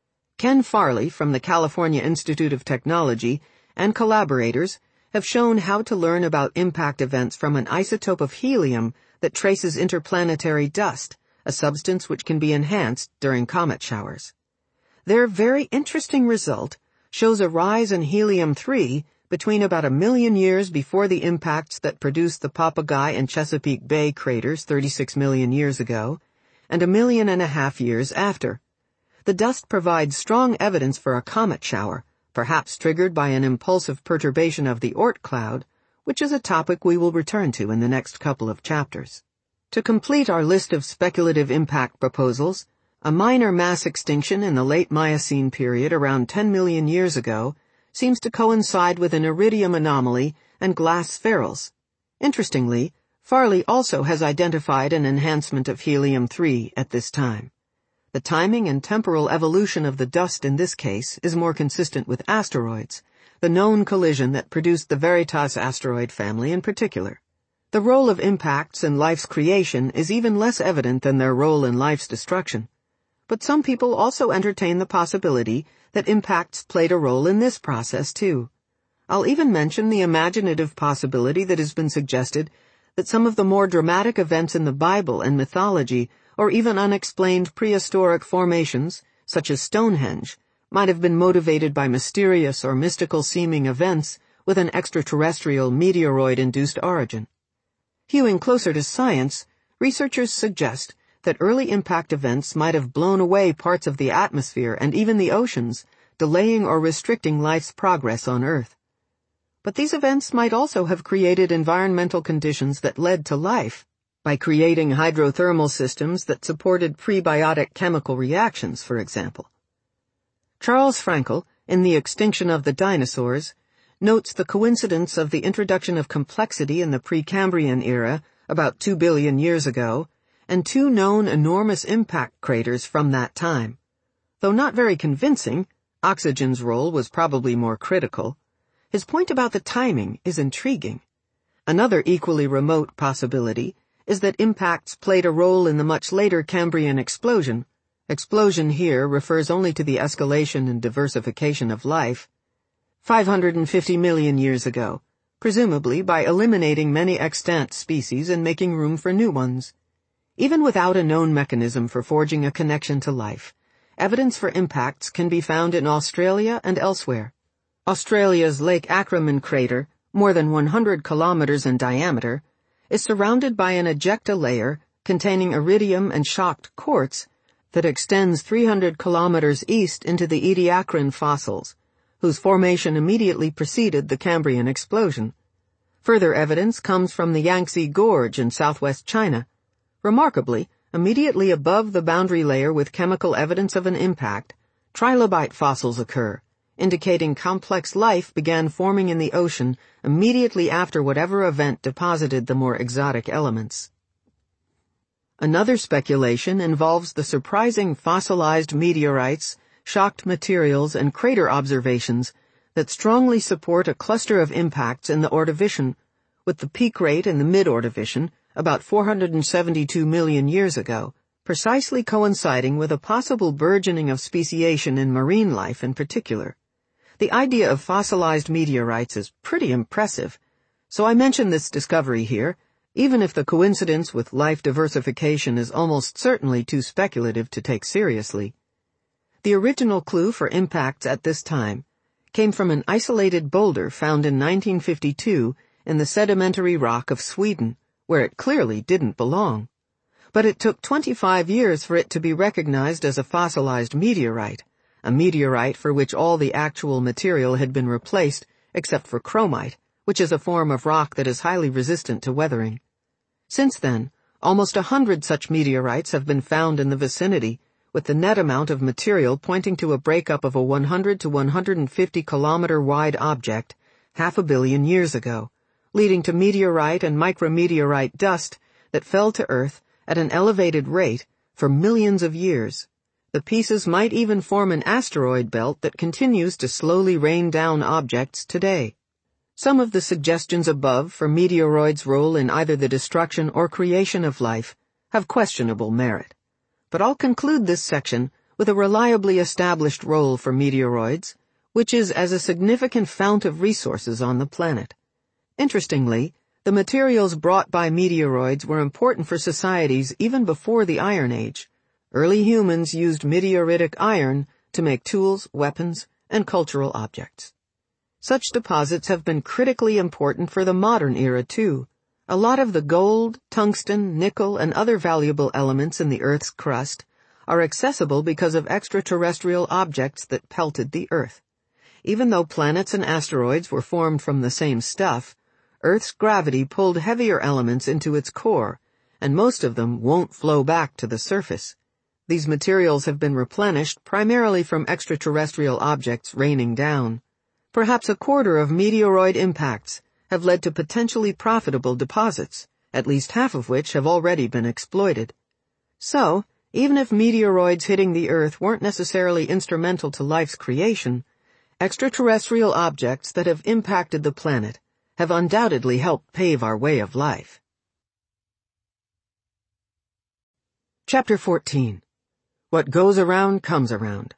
Ken Farley from the California Institute of Technology and collaborators have shown how to learn about impact events from an isotope of helium that traces interplanetary dust, a substance which can be enhanced during comet showers. Their very interesting result shows a rise in helium three between about a million years before the impacts that produced the Papagai and Chesapeake Bay craters thirty-six million years ago, and a million and a half years after. The dust provides strong evidence for a comet shower, perhaps triggered by an impulsive perturbation of the Oort cloud, which is a topic we will return to in the next couple of chapters. To complete our list of speculative impact proposals, a minor mass extinction in the late Miocene period around ten million years ago seems to coincide with an iridium anomaly and glass spherules. Interestingly, Farley also has identified an enhancement of helium three at this time. The timing and temporal evolution of the dust in this case is more consistent with asteroids, the known collision that produced the Veritas asteroid family in particular. The role of impacts in life's creation is even less evident than their role in life's destruction. But some people also entertain the possibility that impacts played a role in this process too. I'll even mention the imaginative possibility that has been suggested that some of the more dramatic events in the Bible and mythology, or even unexplained prehistoric formations, such as Stonehenge, might have been motivated by mysterious or mystical-seeming events with an extraterrestrial meteoroid-induced origin. Hewing closer to science, researchers suggest that early impact events might have blown away parts of the atmosphere and even the oceans, delaying or restricting life's progress on Earth. But these events might also have created environmental conditions that led to life, by creating hydrothermal systems that supported prebiotic chemical reactions, for example. Charles Frankel, in The Extinction of the Dinosaurs, notes the coincidence of the introduction of complexity in the Precambrian era, about two billion years ago, and two known enormous impact craters from that time. Though not very convincing, oxygen's role was probably more critical. His point about the timing is intriguing. Another equally remote possibility is that impacts played a role in the much later Cambrian explosion. Explosion here refers only to the escalation and diversification of life. five hundred fifty million years ago, presumably by eliminating many extant species and making room for new ones. Even without a known mechanism for forging a connection to life, evidence for impacts can be found in Australia and elsewhere. Australia's Lake Acraman crater, more than one hundred kilometers in diameter, is surrounded by an ejecta layer containing iridium and shocked quartz that extends three hundred kilometers east into the Ediacaran fossils, whose formation immediately preceded the Cambrian explosion. Further evidence comes from the Yangtze Gorge in southwest China. Remarkably, immediately above the boundary layer with chemical evidence of an impact, trilobite fossils occur, indicating complex life began forming in the ocean immediately after whatever event deposited the more exotic elements. Another speculation involves the surprising fossilized meteorites, shocked materials, and crater observations that strongly support a cluster of impacts in the Ordovician, with the peak rate in the mid-Ordovician, about four hundred seventy-two million years ago, precisely coinciding with a possible burgeoning of speciation in marine life in particular. The idea of fossilized meteorites is pretty impressive, so I mention this discovery here, even if the coincidence with life diversification is almost certainly too speculative to take seriously. The original clue for impacts at this time came from an isolated boulder found in nineteen fifty-two in the sedimentary rock of Sweden, where it clearly didn't belong. But it took twenty-five years for it to be recognized as a fossilized meteorite, a meteorite for which all the actual material had been replaced except for chromite, which is a form of rock that is highly resistant to weathering. Since then, almost a hundred such meteorites have been found in the vicinity, with the net amount of material pointing to a breakup of a one hundred to one hundred fifty kilometer wide object half a billion years ago, leading to meteorite and micrometeorite dust that fell to Earth at an elevated rate for millions of years. The pieces might even form an asteroid belt that continues to slowly rain down objects today. Some of the suggestions above for meteoroids' role in either the destruction or creation of life have questionable merit. But I'll conclude this section with a reliably established role for meteoroids, which is as a significant fount of resources on the planet. Interestingly, the materials brought by meteoroids were important for societies even before the Iron Age. Early humans used meteoritic iron to make tools, weapons, and cultural objects. Such deposits have been critically important for the modern era, too. A lot of the gold, tungsten, nickel, and other valuable elements in the Earth's crust are accessible because of extraterrestrial objects that pelted the Earth. Even though planets and asteroids were formed from the same stuff, Earth's gravity pulled heavier elements into its core, and most of them won't flow back to the surface. These materials have been replenished primarily from extraterrestrial objects raining down. Perhaps a quarter of meteoroid impacts have led to potentially profitable deposits, at least half of which have already been exploited. So, even if meteoroids hitting the Earth weren't necessarily instrumental to life's creation, extraterrestrial objects that have impacted the planet have undoubtedly helped pave our way of life. Chapter fourteen. What Goes Around Comes Around.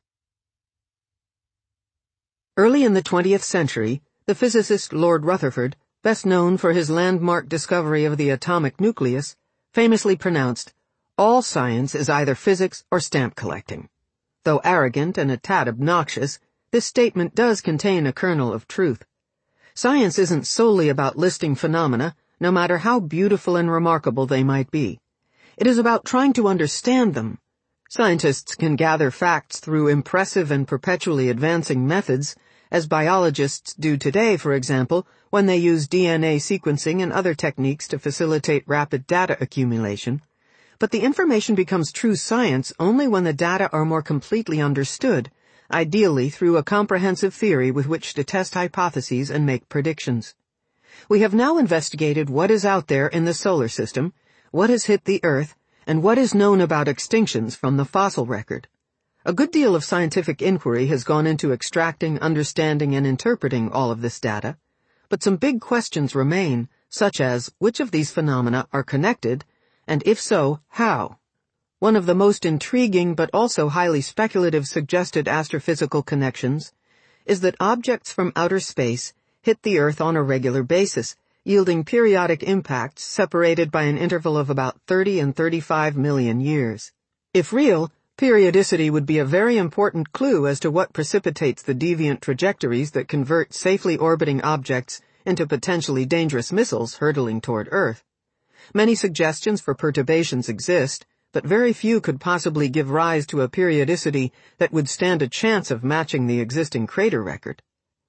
Early in the twentieth century, the physicist Lord Rutherford, best known for his landmark discovery of the atomic nucleus, famously pronounced, "All science is either physics or stamp collecting." Though arrogant and a tad obnoxious, this statement does contain a kernel of truth. Science isn't solely about listing phenomena, no matter how beautiful and remarkable they might be. It is about trying to understand them. Scientists can gather facts through impressive and perpetually advancing methods, as biologists do today, for example, when they use D N A sequencing and other techniques to facilitate rapid data accumulation. But the information becomes true science only when the data are more completely understood, ideally through a comprehensive theory with which to test hypotheses and make predictions. We have now investigated what is out there in the solar system, what has hit the Earth, and what is known about extinctions from the fossil record. A good deal of scientific inquiry has gone into extracting, understanding, and interpreting all of this data, but some big questions remain, such as which of these phenomena are connected, and if so, how? One of the most intriguing but also highly speculative suggested astrophysical connections is that objects from outer space hit the Earth on a regular basis, yielding periodic impacts separated by an interval of about thirty and thirty-five million years. If real, periodicity would be a very important clue as to what precipitates the deviant trajectories that convert safely orbiting objects into potentially dangerous missiles hurtling toward Earth. Many suggestions for perturbations exist, but very few could possibly give rise to a periodicity that would stand a chance of matching the existing crater record.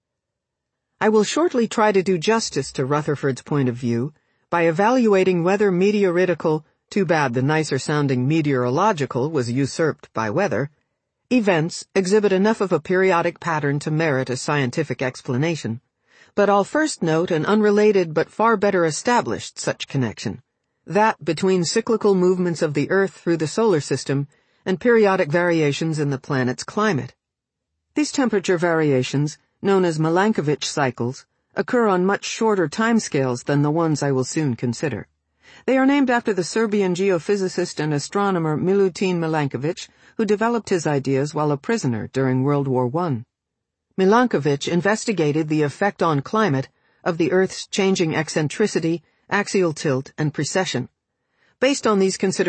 I will shortly try to do justice to Rutherford's point of view by evaluating whether meteoritical, too bad the nicer-sounding meteorological was usurped by weather, events exhibit enough of a periodic pattern to merit a scientific explanation. But I'll first note an unrelated but far better established such connection, that between cyclical movements of the Earth through the solar system and periodic variations in the planet's climate. These temperature variations known as Milankovitch cycles, occur on much shorter timescales than the ones I will soon consider. They are named after the Serbian geophysicist and astronomer Milutin Milankovitch, who developed his ideas while a prisoner during World War One. Milankovitch investigated the effect on climate of the Earth's changing eccentricity, axial tilt, and precession. Based on these considerations,